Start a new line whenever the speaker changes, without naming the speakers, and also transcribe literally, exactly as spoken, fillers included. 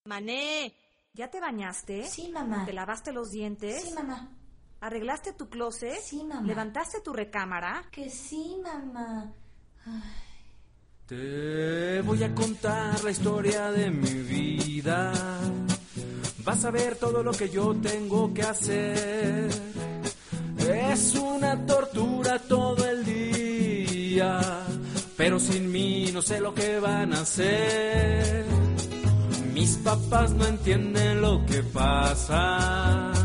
Mané, ¿ya te bañaste?
Sí, mamá.
¿Te lavaste los dientes?
Sí, mamá.
¿Arreglaste tu closet?
Sí, mamá.
¿Levantaste tu recámara?
Que sí, mamá. Ay.
Te voy a contar la historia de mi vida. Vas a ver todo lo que yo tengo que hacer. Es una tortura todo el día, pero sin mí no sé lo que van a hacer. Mis papás no entienden lo que pasa.